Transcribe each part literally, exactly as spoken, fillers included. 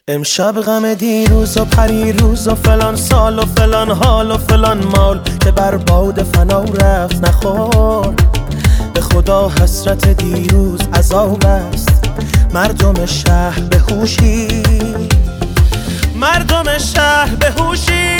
امشب غم دیروز و پریروز و فلان سال و فلان حال و فلان مال که بر باد فنا رفت نخورد. به خدا حسرت دیروز عذاب است. مردم شهر به هوشی، مردم شهر به هوشی،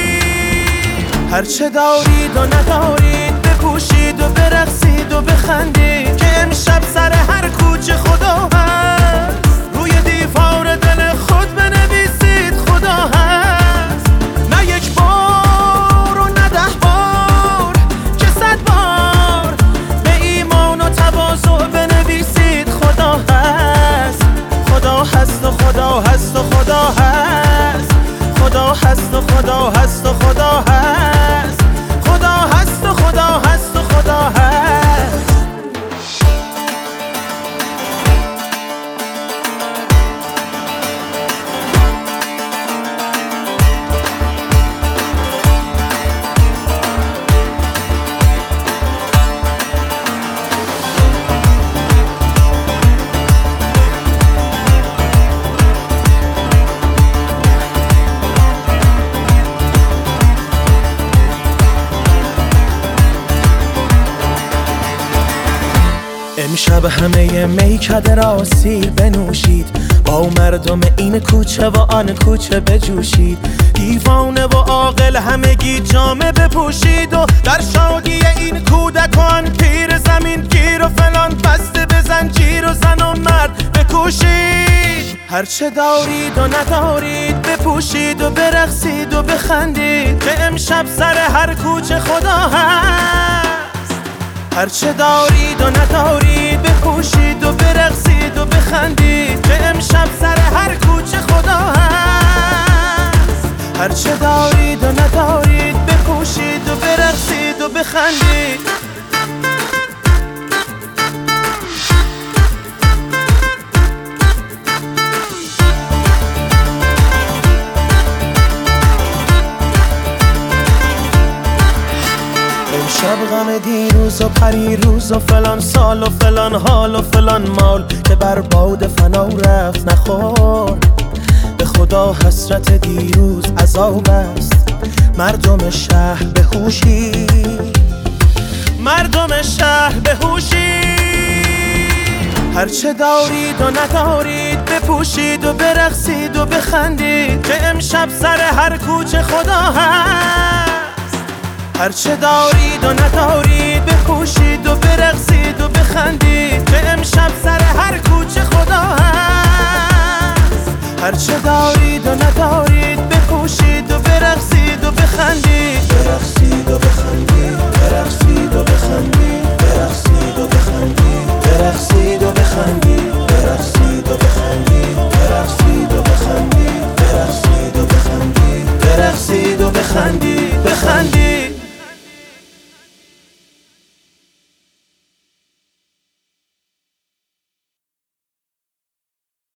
هرچه دارید و ندارید بپوشید و برقصید و بخندید که امشب سر هر کوچه خدا هست. روی دیوار دل خود بنویسید خدا هست. نه یک بار و نه ده بار که صد بار به ایمان و تواضع بنویسید خدا هست. خدا هست و خدا هست و خدا هست. خدا هست و خدا هست و خدا هست. خدا هست و خدا هست و خدا هست. امشب همه میکده را سیر بنوشید، با مردم این کوچه و آن کوچه بجوشید. دیوانه و عاقل همگی جامه بپوشید و در شادی این کودکان پیر زمین گیر و فلان بسته به زنجیر و زن و مرد بکوشید. هرچه دارید و ندارید بپوشید و برقصید و بخندید که امشب سر هر کوچه خدا هست. هرچه دارید و ندارید بپوشید و برقصید و بخندید که امشب سر هر کوچه خدا هست. هرچه دارید و ندارید بپوشید و برقصید و بخندید. امشب غم دیروز و پریروز و فلان سال و فلان حال و فلان مال که بر باد فنا رفت نخورد. به خدا حسرت دیروز عذاب است. مردم شهر به هوشی، مردم شهر به هوشی، هرچه دارید و ندارید بپوشید و برقصید و بخندید که امشب سر هر کوچه خدا هست. هرچه دارید و ندارید بپوشید و برقصید و بخندید که امشب سر هر کوچه خدا هست. هرچه دارید و ندارید